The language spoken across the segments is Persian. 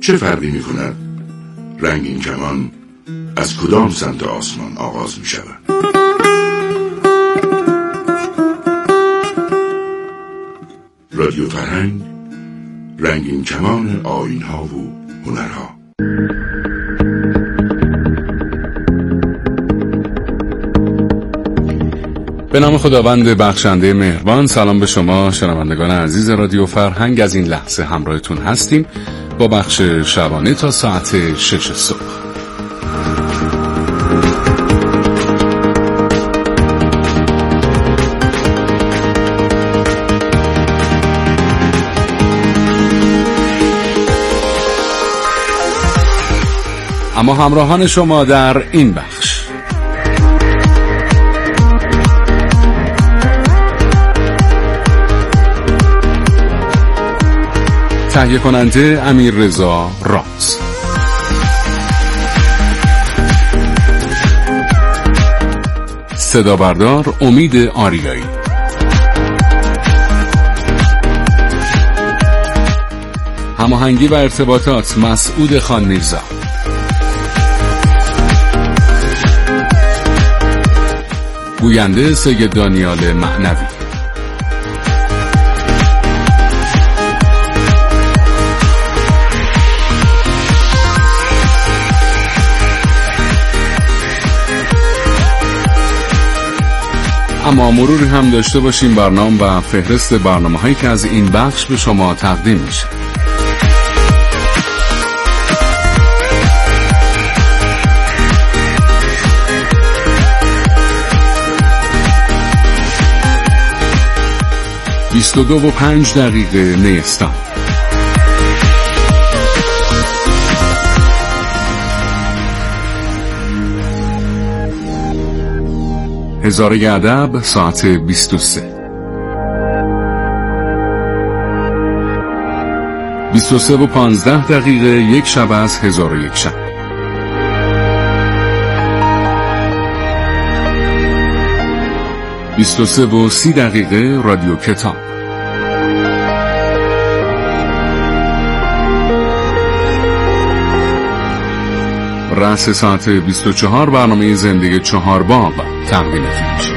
چه فرقی می کند رنگین کمان از کدام سمت آسمان آغاز می شود؟ رادیو فرهنگ، رنگین کمان آیین‌ها و هنرها. به نام خداوند بخشنده مهربان. سلام به شما شنوندگان عزیز رادیو فرهنگ. از این لحظه همراهتون هستیم با بخش شبانه تا ساعت 6 صبح. اما همراهان شما در این بخش: تهیه کننده امیررضا راز، صدا بردار امید آریایی، هماهنگی و ارتباطات مسعود خان میرزا، گوینده سید دانیال معنوی. اما مروری هم داشته باشیم برنامه و فهرست برنامه‌هایی که از این بخش به شما تقدیم میشه. بیست و 5 نیستان. هزاره ادب ساعت 23. 23:15 یک شب از 1001 شب. 23:30 رادیو کتاب. رأس ساعت 24 برنامه زندگی 4 باغ تقدیمتون میشه.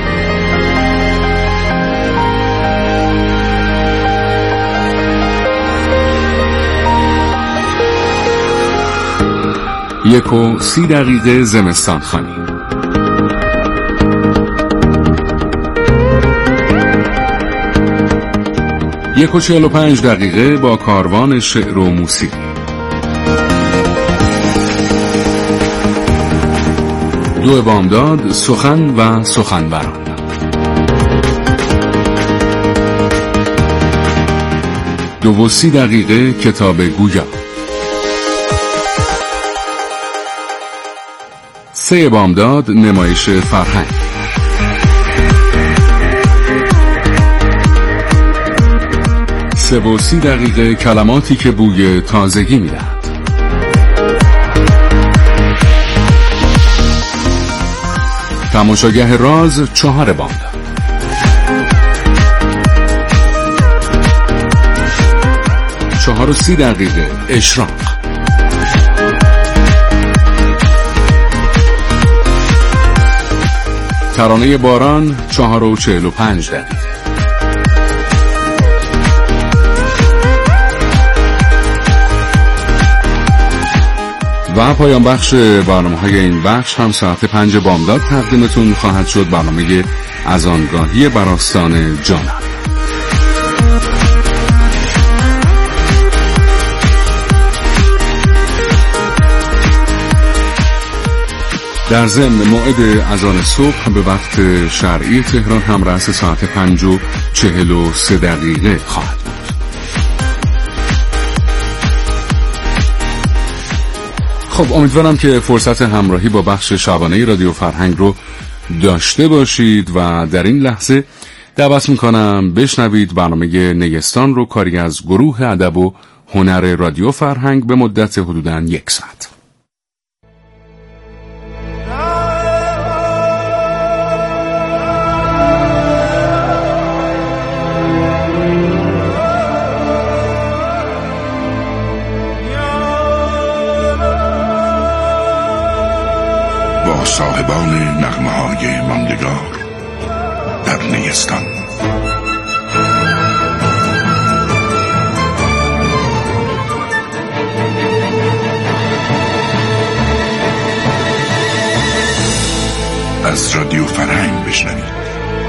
یک و 30 زمستان خانی. 1:45 با کاروان شعر و موسیقی. 2 بامداد سخن و سخنوران. 2:30 کتاب گویا. 3 بامداد نمایش فرهنگ. 3:30 کلماتی که بوی تازگی میدهد. تماشاگه راز 4 بامداد. 4:30 اشراق. 'ترانه باران 4:45. و پایان بخش برنامه‌های این بخش هم ساعت 5 بامداد تقدیمتون خواهد شد، برنامه از آنگاهی بر آستان جانم. در ضمن موعد اذان صبح به وقت شرعی تهران هم رأس ساعت 5:43 خواهد بود. خب امیدوارم که فرصت همراهی با بخش شبانه رادیو فرهنگ رو داشته باشید و در این لحظه دعوت میکنم بشنوید برنامه نیستان رو، کاری از گروه ادب و هنر رادیو فرهنگ به مدت حدوداً 1 ساعت. صاحبان نغمه‌های ماندگار در نیستان. از رادیو فرهنگ بشنوید.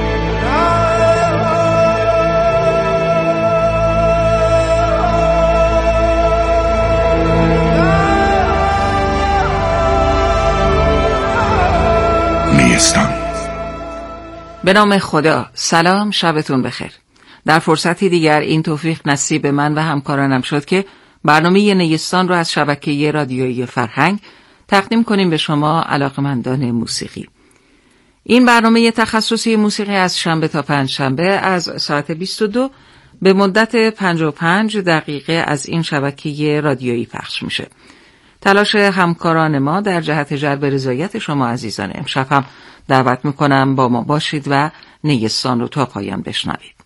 نیستان. به نام خدا. سلام، شبتون بخیر. در فرصتی دیگر این توفیق نصیب من و همکارانم شد که برنامه نیستان رو از شبکه رادیویی فرهنگ تقدیم کنیم به شما علاقمندان موسیقی. این برنامه تخصصی موسیقی از شنبه تا پنجشنبه از ساعت 22 به مدت 55 دقیقه از این شبکه رادیویی پخش میشه. تلاش همکاران ما در جهت جلب رضایت شما عزیزان امشب هم دعوت میکنم با ما باشید و نیستان رو تا پایان بشنوید.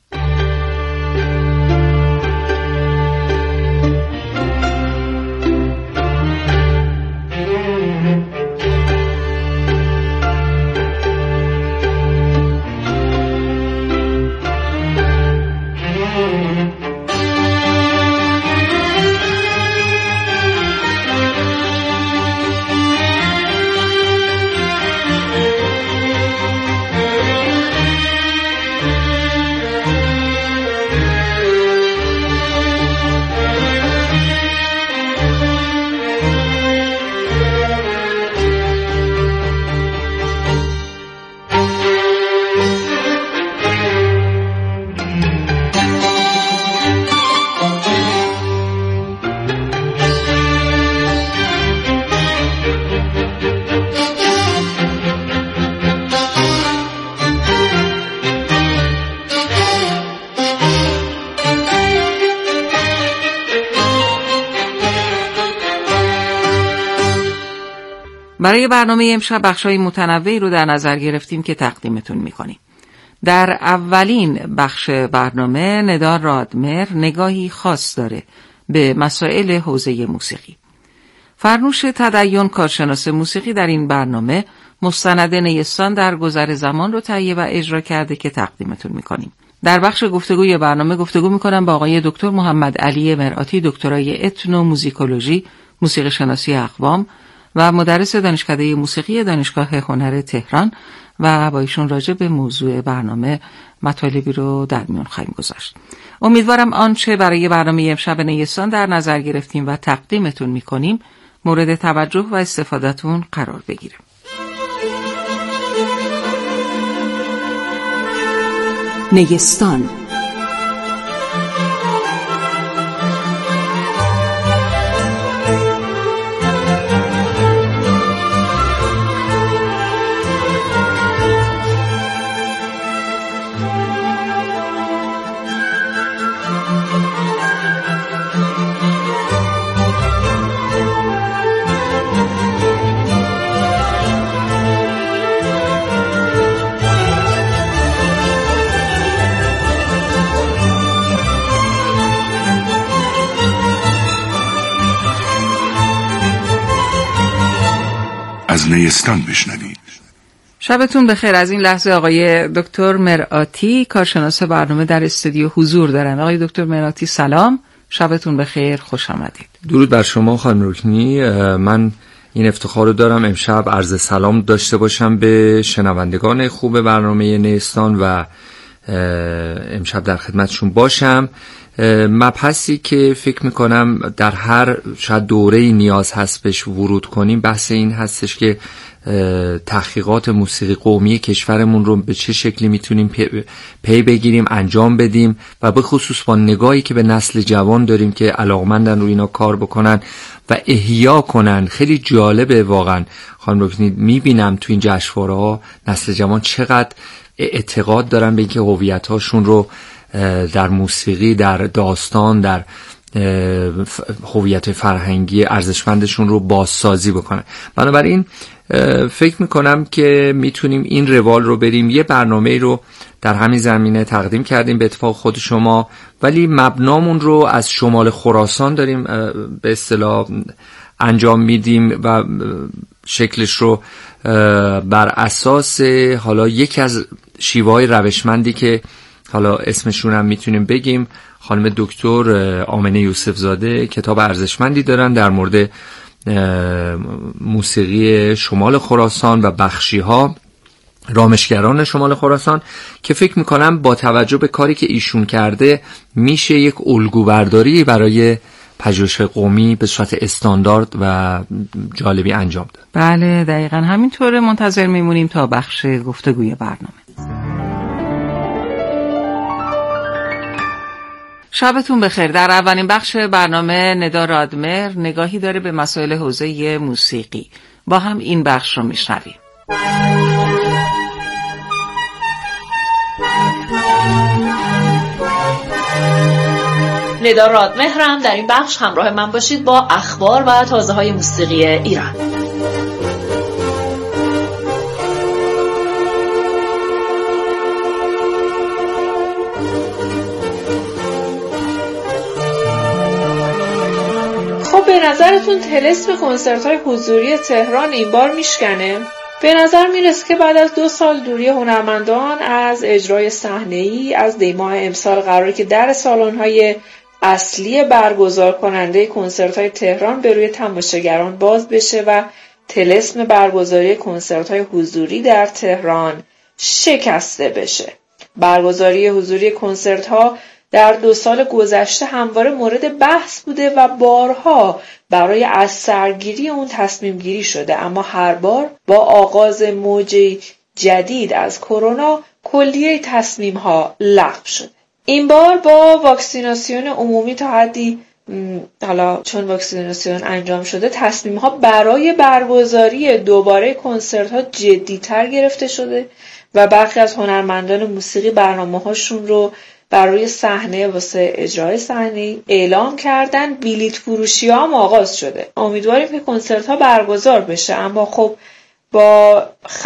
برای برنامه امشب بخشای متنوعی رو در نظر گرفتیم که تقدیمتون میکنیم. در اولین بخش برنامه ندا رادمر نگاهی خاص داره به مسائل حوزه موسیقی. فرنوش تدین کارشناس موسیقی در این برنامه مستند نیستان در گذر زمان رو تهیه و اجرا کرده که تقدیمتون میکنیم. در بخش گفتگوی برنامه گفتگو میکنم با آقای دکتر محمد علی مرآتی، دکترای اتنوموزیکولوژی موسیقی شناسی اقوام و مدرس دانشکده موسیقی دانشگاه هنر تهران و با ایشون راجع به موضوع برنامه مطالبی رو در میون خواهیم گذاشت. امیدوارم آنچه برای برنامه امشب نیستان در نظر گرفتیم و تقدیمتون میکنیم مورد توجه و استفادهتون قرار بگیره. نیستان. از نیستان بشنوید. شبتون بخیر. از این لحظه آقای دکتر مرآتی کارشناس برنامه در استودیو حضور دارن. آقای دکتر مرآتی سلام، شبتون بخیر، خوش آمدید. درود بر شما خانم رکنی. من این افتخار رو دارم امشب عرض سلام داشته باشم به شنوندگان خوب برنامه نیستان و امشب در خدمتشون باشم. مبحثی که فکر میکنم در هر شاید دوره‌ای نیاز هست بهش ورود کنیم بحث این هستش که تحقیقات موسیقی قومی کشورمون رو به چه شکلی میتونیم پی بگیریم، انجام بدیم و به خصوص با نگاهی که به نسل جوان داریم که علاقمندن رو اینا کار بکنن و احیا کنن. خیلی جالبه واقعا خانم رکنی، میبینم تو این جشنواره‌ها نسل جوان چقدر اعتقاد دارن به اینکه هویت‌هاشون رو در موسیقی، در داستان، در هویت فرهنگی ارزشمندشون رو بازسازی بکنن. بنابراین فکر میکنم که میتونیم این روال رو بریم. یه برنامه رو در همین زمینه تقدیم کردیم به اتفاق خود شما، ولی مبنامون رو از شمال خراسان داریم به اصطلاح انجام میدیم و شکلش رو بر اساس حالا یکی از شیوه‌های روشمندی که حالا اسمشون هم میتونیم بگیم، خانم دکتر آمنه یوسف زاده کتاب ارزشمندی دارن در مورد موسیقی شمال خراسان و بخشی‌ها، رامشگران شمال خراسان، که فکر میکنم با توجه به کاری که ایشون کرده میشه یک الگو برداری برای پژوهش قومی به صورت استاندارد و جالبی انجام داد. بله دقیقاً همینطوره. منتظر میمونیم تا بخش گفتگوی برنامه. شبتون بخیر. در اولین بخش برنامه ندا رادمهر نگاهی داره به مسائل حوزه موسیقی. با هم این بخش رو میشنویم. ندا رادمهرم. در این بخش همراه من باشید با اخبار و تازه‌های موسیقی ایران. خب به نظرتون طلسم کنسرت‌های حضوری تهران این بار میشکنه؟ به نظر میرسه که بعد از 2 سال دوری هنرمندان از اجرای صحنه‌ای، از دی ماه امسال قراره که در سالن‌های اصلی برگزار کننده کنسرت‌های تهران به روی تماشاگران باز بشه و طلسم برگزاری کنسرت‌های حضوری در تهران شکسته بشه. برگزاری حضوری کنسرت‌ها در 2 سال گذشته همواره مورد بحث بوده و بارها برای از سرگیری اون تصمیم گیری شده، اما هر بار با آغاز موج جدید از کرونا کلیه تصمیم ها لغو شده. این بار با واکسیناسیون عمومی تا حدی حالا چون واکسیناسیون انجام شده تصمیم ها برای برگزاری دوباره کنسرت ها جدی تر گرفته شده و برخی از هنرمندان موسیقی برنامه هاشون رو برای صحنه واسه اجرای صحنه‌ای اعلام کردن. بلیط فروشی ها هم آغاز شده. امیدواریم که کنسرت ها برگزار بشه، اما خب با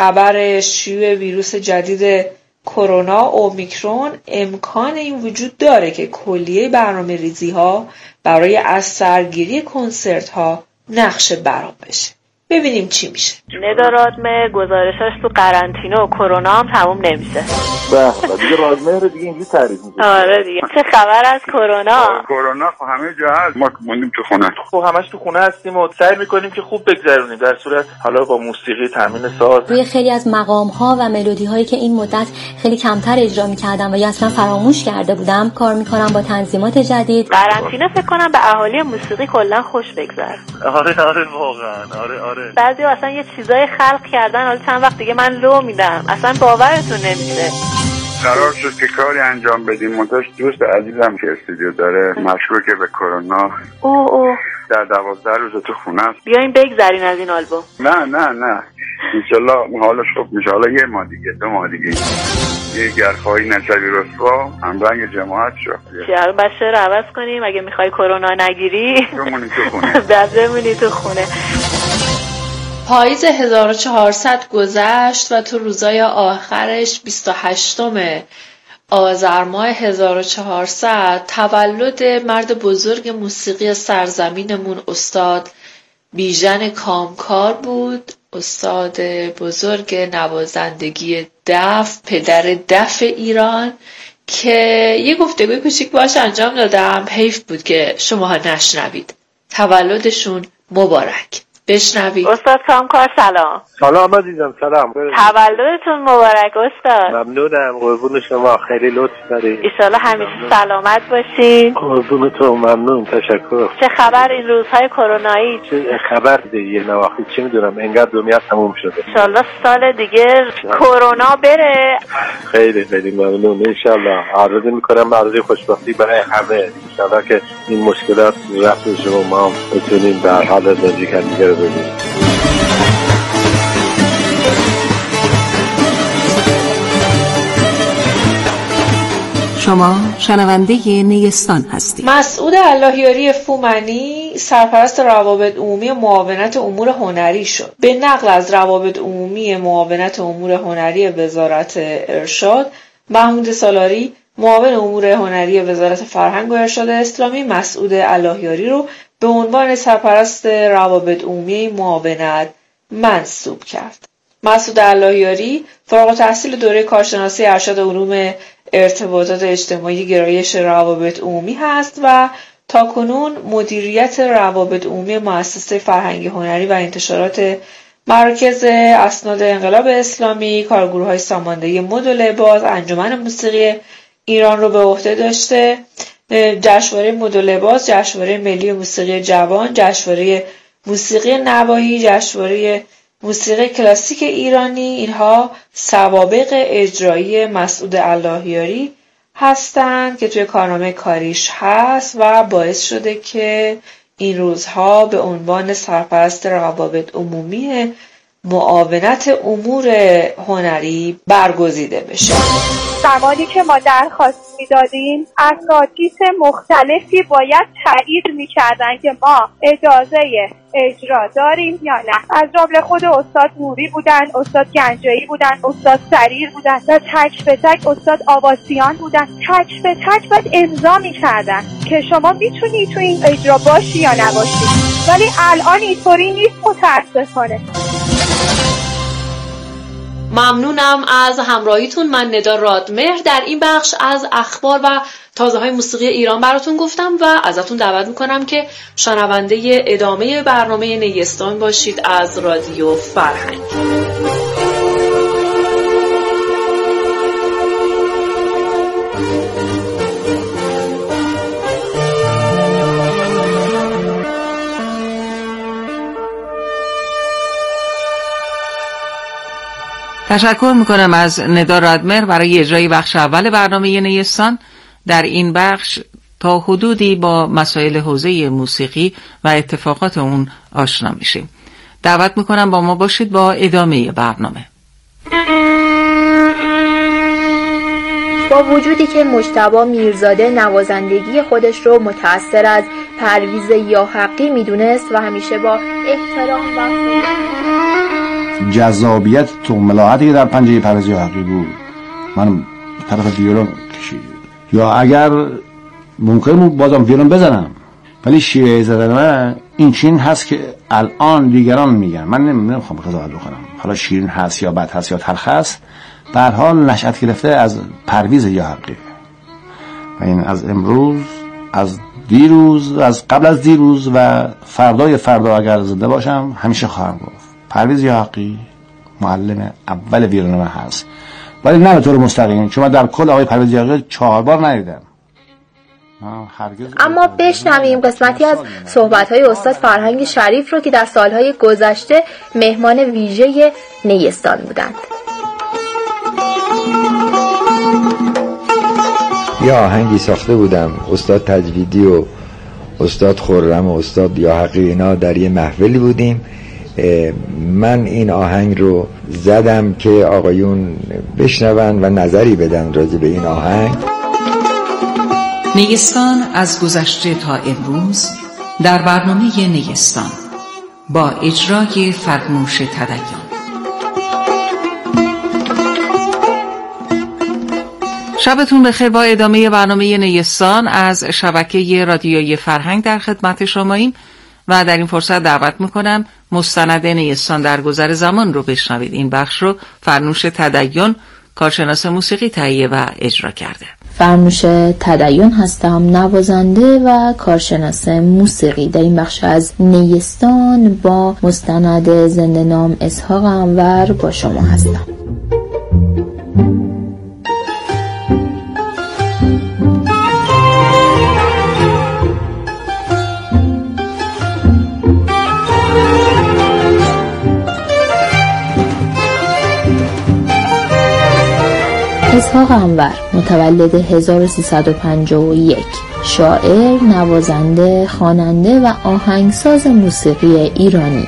خبر شیوع ویروس جدید کرونا اومیکرون امکان این وجود داره که کلیه برنامه ریزی ها برای از سرگیری کنسرت ها نقشه برآورده بشه. ببینیم چی میشه. ندا رادمهر گزارشاش تو قرنطینه و کرونا هم تموم نمیشه. بله دیگه رادمهر دیگه اینجوری تعریف میشه. آره دیگه. چه خبر از کرونا؟ کرونا خب همه جا هست، ما موندیم تو خونه. خب همش تو خونه هستیم و سعی میکنیم که خوب بگذرونیم، در صورت حالا با موسیقی تامین ساز. روی خیلی از مقام ها و ملودی هایی که این مدت خیلی کمتر اجرا میکردم و یا اصلا فراموش کرده بودم کار میکنم با تنظیمات جدید. قرنطینه فکر کنم به اهالی موسیقی کلا خوش بگذره. آره واقعا آره. بعضی اصلا یه چیزای خلق کردن، حالا چند وقت دیگه من لو میدم، اصلا باورتون نمیشه. قرار شد که کاری انجام بدیم، منتها دوست عزیزم که استودیو داره مشکوکه به کرونا در 12 روز تو خونه است. بیاین بگذرین از این آلبوم. نه انشالله حالش خوب میشه. حالا 1 ماه دیگه 2 ماه دیگه یه گرخواهی نشوی رسوا هم رنگ جماعت شد. چرا بشه رو عوض کنیم؟ اگه میخوای کرونا نگیری بمونی تو خونه. بمونی تو خونه. پاییز 1400 گذشت و تو روزای آخرش 28 آذر ماه 1400 تولد مرد بزرگ موسیقی سرزمینمون استاد بیژن کامکار بود. استاد بزرگ نوازندگی دف، پدر دف ایران، که یه گفتگوی کوچیک باهاش انجام دادم. حیف بود که شماها نشنوید. تولدشون مبارک. بشنوید. استاد کامکار سلام عزیزم. سلام. تولدتون مبارک استاد. ممنونم، قربون شما، خیلی لطف دارید. ایشالا همیشه سلامت باشین. قربونتون، ممنون، تشکر. چه خبر این روزهای کرونایی؟ چه خبر دیگه نواختی چه میدونم، انگار دنیا تموم شده. ایشالا سال دیگه کرونا بره. خیلی ممنون. انشالله آرزو میکنم آرزوی خوشبختی برای همه. انشالله که این مشکلات رفع بشه و ما بتونیم در حال زندگی دیگه رو ببینیم. شما شنونده نیستان هستید. مسعود اللهیاری فومنی سرپرست روابط عمومی معاونت امور هنری شد. به نقل از روابط عمومی معاونت امور هنری وزارت ارشاد، محمود سالاری معاون امور هنری وزارت فرهنگ و ارشاد اسلامی مسعود اللهیاری رو به عنوان سرپرست روابط عمومی معاونت منصوب کرد. مسعود اللهیاری فارغ التحصیل دوره کارشناسی ارشد علوم ارتباطات اجتماعی گرایش روابط عمومی هست و تاکنون مدیریت روابط عمومی مؤسسه فرهنگی هنری و انتشارات مرکز اسناد انقلاب اسلامی، کارگروه‌های ساماندهی مد و لباس، انجمن موسیقی ایران رو به عهده داشته. جشنواره مد و لباس، جشنواره ملی موسیقی جوان، جشنواره موسیقی نواحی، جشنواره موسیقی کلاسیک ایرانی، اینها سوابق اجرایی مسعود اللهیاری هستند که توی کارنامه کاریش هست و باعث شده که این روزها به عنوان سرپرست روابط عمومی معاونت امور هنری برگزیده بشه. زمانی که ما درخواست میدادیم اساتید مختلفی باید تایید میکردن که ما اجازه اجرا داریم یا نه. از جمله خود استاد نوری بودن، استاد گنجایی بودن، استاد سریر بودن و تک به تک استاد آواسیان بودن. تک به تک باید امضا میکردن که شما میتونی تو این اجرا باشی یا نباشی، ولی الان اینطوری نیست متاسفانه. ممنونم از همراهیتون. من ندا رادمهر در این بخش از اخبار و تازه های موسیقی ایران براتون گفتم و ازتون دعوت میکنم که شنونده ادامه برنامه نیستان باشید از رادیو فرهنگ. تشکر میکنم از ندا رادمهر برای اجرای بخش اول برنامه نیستان. در این بخش تا حدودی با مسائل حوزه موسیقی و اتفاقات اون آشنا میشیم. دعوت میکنم با ما باشید با ادامه برنامه. با وجودی که مجتبی میرزاده نوازندگی خودش رو متأثر از پرویز یاحقی میدونست و همیشه با احترام و جذابیت تو ملاحظاتی که در پنجه پرویز یاحقی بود من طرف ویولون کشید، یا اگر ممکن بود بازم ویولون بزنم، ولی شیعه زدن من این چین هست که الان دیگران میگن. من نمیخوام قضاوت بکنم حالا شیرین هست یا بد هست یا تلخ هست، به هر حال نشأت گرفته از پرویز یاحقی و این از امروز، از دیروز، از قبل از دیروز و فردای فردا اگر زنده باشم همیشه خواهم گفت پرویز یاحقی معلم اول ویولون من هست، ولی نه به طور مستقیم، چون من در کل آقای پرویز یاحقی 4 بار ندیدم. اما بشنویم قسمتی از صحبت‌های استاد فرهنگ شریف رو که در سالهای گذشته مهمان ویژه نیستان بودند. یه آهنگی ساخته بودم، استاد تجویدی و استاد خرم و استاد یاحقی اینا در یه محفلی بودیم. من این آهنگ رو زدم که آقایون بشنون و نظری بدن راجع به این آهنگ. نیستان از گذشته تا امروز در برنامه نیستان با اجرای فرنوش تدیان. شبتون بخیر. با ادامه برنامه نیستان از شبکه رادیویی فرهنگ در خدمت شماییم و در این فرصت دعوت میکنم مستند نیستان در گذر زمان رو بشنوید. این بخش رو فرنوش تدیان کارشناس موسیقی تهیه و اجرا کرده. فرنوش تدیان هستم، نوازنده و کارشناس موسیقی. در این بخش از نیستان با مستند زنده نام اسحاق انور با شما هستم. اسحاق انور متولد 1351، شاعر، نوازنده، خواننده و آهنگساز موسیقی ایرانی.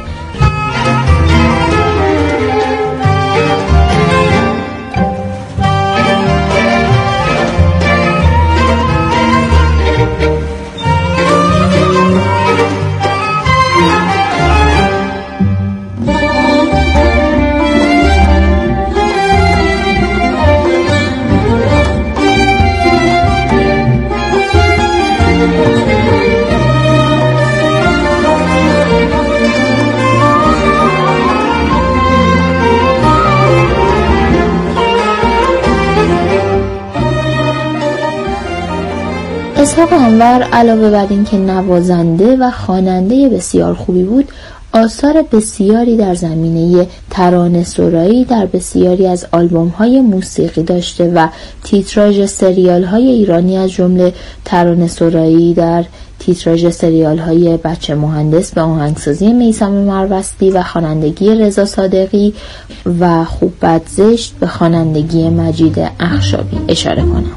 اسحاق انور علاوه بر اینکه نوازنده و خواننده بسیار خوبی بود، آثار بسیاری در زمینه ترانه‌سرایی در بسیاری از آلبوم‌های موسیقی داشته و تیتراژ سریال‌های ایرانی از جمله ترانه‌سرایی در تیتراژ سریال‌های بچه مهندس به آهنگسازی میثم مروستی و خوانندگی رضا صادقی و خوب بد زشت به خوانندگی مجید اخشابی اشاره کنم.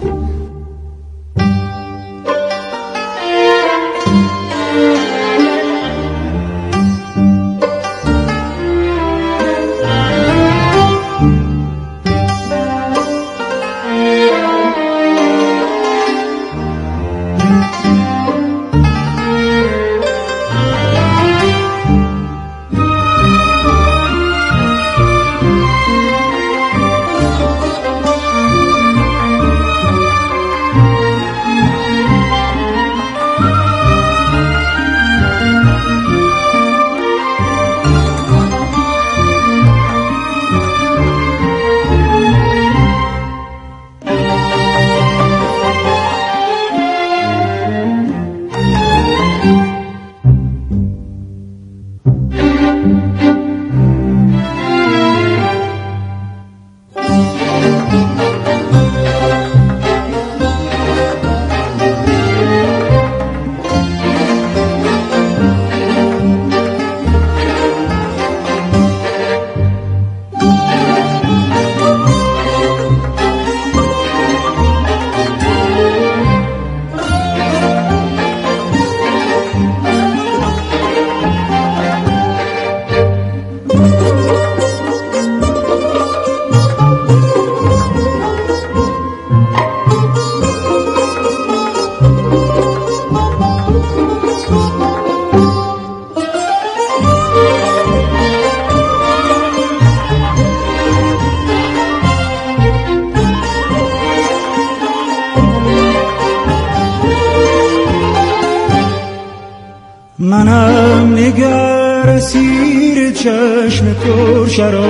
منم نگر سیر چشم پر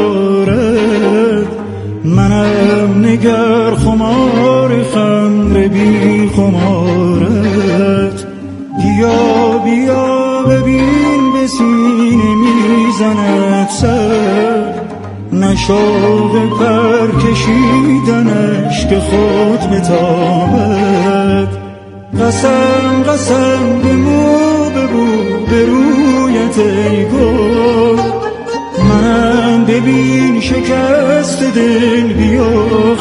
شرارت، منم نگر خمار خمر بی خمارت. بیا بیا ببین به سینه میزند سر، نشوق پر کشیدنش که خود بتابد. قسم قسم به مو به رویت ای گل، منم ببین شکست دل بیا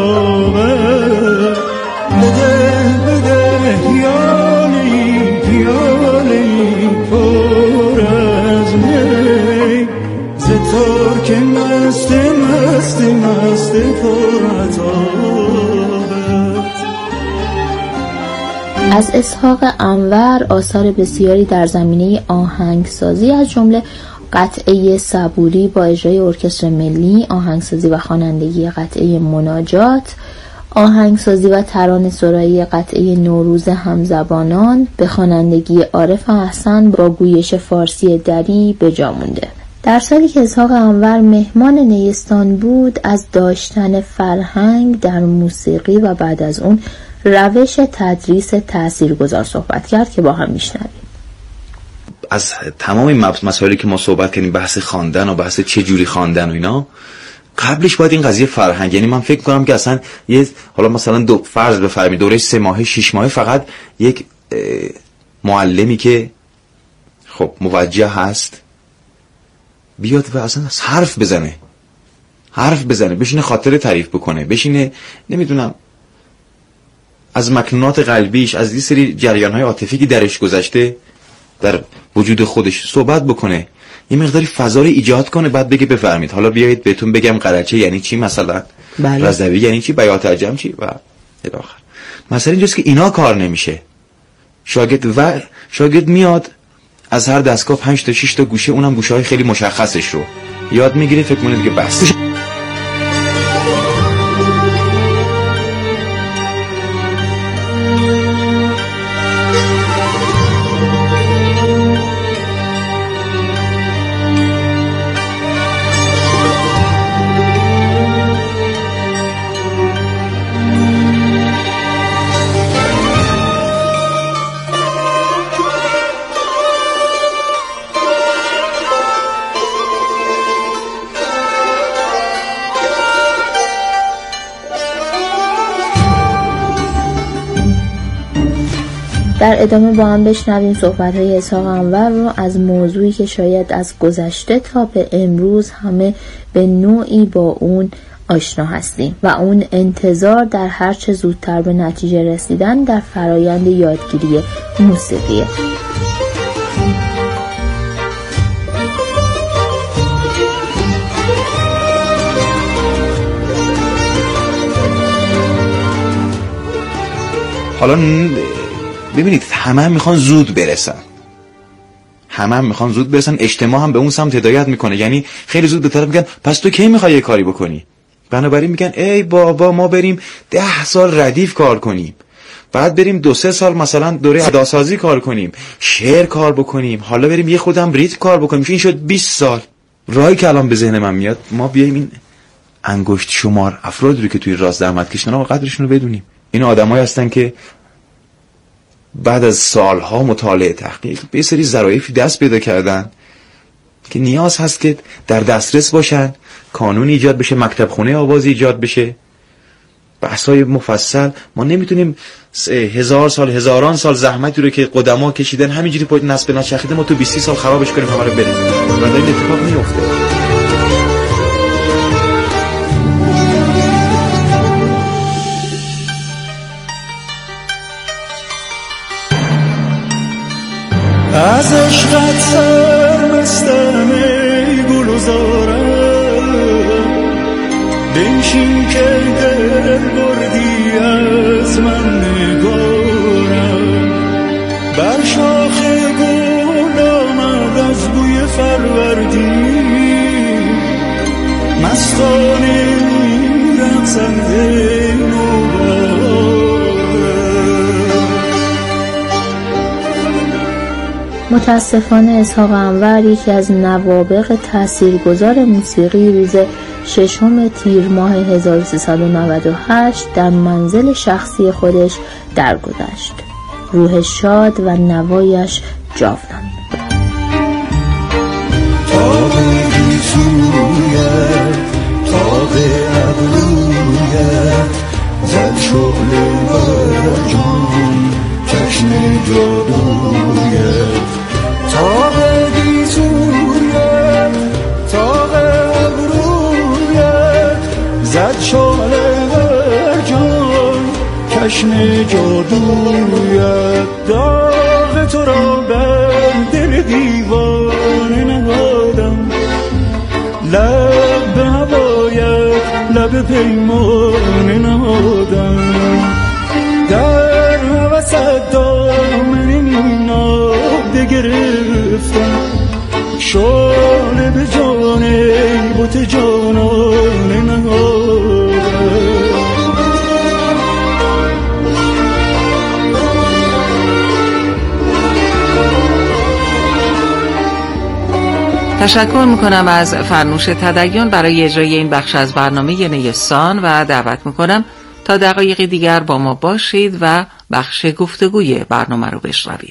خرابه. بده بده پیاله پیاله پر از می، ز ترک مست مست مست پر عطابت. از اسحاق انور آثار بسیاری در زمینه آهنگسازی از جمله قطعه صبوری با اجرای ارکستر ملی، آهنگسازی و خوانندگی قطعه مناجات، آهنگسازی و ترانه‌سرایی قطعه نوروز همزبانان به خوانندگی عارف احسن با گویش فارسی دری به جا مونده. در سالی که اسحاق انور مهمان نیستان بود، از داشتن فرهنگ در موسیقی و بعد از اون روش تدریس تاثیرگذار صحبت کرد که با هم میشنویم. از تمام این مسائلی که ما صحبت کردیم، بحث خواندن و بحث چه جوری خواندن و اینا، قبلش باید این قضیه فرهنگ، یعنی من فکر کنم که اصلا حالا مثلا فرض بفرمایید دوره 3 ماهه 6 ماهه فقط یک معلمی که خب موجه هست بیاد و اصلا حرف بزنه بشینه خاطره تعریف بکنه، بشینه نمیدونم از مکنونات قلبیش، از این سری جریان‌های عاطفی که درش گذشته در وجود خودش صحبت بکنه، یه مقداری فضا رو ایجاد کنه، بعد بگه بفرمید حالا بیایید بهتون بگم قرچه یعنی چی، مثلا رضوی یعنی چی، بیات عجم چی و الی آخر. مثلا اینجاست که اینا کار نمیشه. شاگرد میاد از هر دستگاه 5 تا 6 تا گوشه، اونم گوشه‌های خیلی مشخصش رو یاد میگیره، فکر کنه دیگه بس. در ادامه با هم بشنویم صحبت‌های اسحاق انور رو از موضوعی که شاید از گذشته تا به امروز همه به نوعی با اون آشنا هستیم و اون انتظار در هر چه زودتر به نتیجه رسیدن در فرایند یادگیری موسیقیه. حالا ببینید همه میخوان زود برسن، اجتماع هم به اون سمت هدایت میکنه، یعنی خیلی زود به طرف میگن پس تو کی میخوای یه کاری بکنی؟ بنابراین میگن ای بابا ما بریم 10 سال ردیف کار کنیم، بعد بریم 2-3 سال مثلا دوره اداسازی کار کنیم، شعر کار بکنیم، حالا بریم یه خودم ریتم کار بکنیم، این شد 20 سال. راهی که الان به ذهن من میاد ما بیایم این انگشت شمار افرادی رو که توی راست درآمد کشیدن قدرشون رو بدونیم. این آدمایی هستن که بعد از سالها مطالعه تحقیق به سری ظرافی دست پیدا کردن که نیاز هست که در دسترس باشن، کانون ایجاد بشه، مکتب خونه آوازی ایجاد بشه، بحث‌های مفصل. ما نمیتونیم 1000 سال 1000 سال زحمتی رو که قدما کشیدن همینجوری پشت نصب نچرخیده ما تو 20 سال خرابش کنیم همه رو بریم. و این اتفاق میفته. از عشقت سرمستم ای گل و زارم، بنشین که دل بردی از من نگارم، بر شاخ گل آمد از بوی فروردین، مستانه رقصم ای نوبهارم. متاسفانه اسحاق انور یکی از نوابغ تاثیرگذار موسیقی روز 6 تیر ماه 1398 در منزل شخصی خودش درگذشت. روح شاد و نوایش جاودان. تاق گیسویت، تاق ابرویت، زد شغل برجان چشم جادویت. تاق گیسویت، تاق ابرویت، زد شغل برجان چشم جادویت. داغ تو را بر دل دیوانه نهادم، لب به هوایت لب پیمانه نهادم. در هوست دامن ناب گرفتم، شعله به جان ای بت جانانه نهادم. تشکر میکنم از فرنوش تدین برای اجرای این بخش از برنامه نیستان و دعوت میکنم تا دقایق دیگر با ما باشید و بخش گفتگوی برنامه رو بشنوید.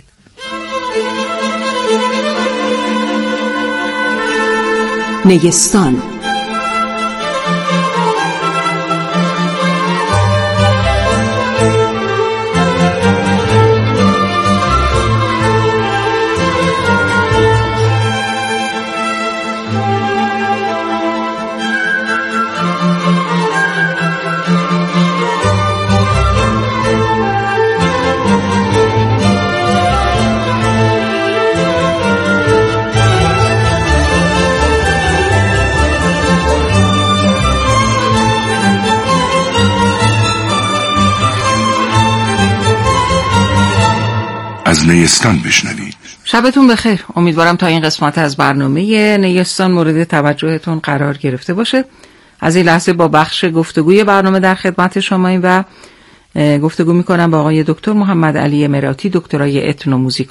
نیستان. از نیستان بشنوید. شبتون بخیر. امیدوارم تا این قسمت از برنامه نیستان مورد توجهتون قرار گرفته باشه. از این لحظه با بخش گفتگوی برنامه در خدمت شماییم و گفتگو میکنم با آقای دکتر محمد علی مراتی، دکترای اتنوموزیک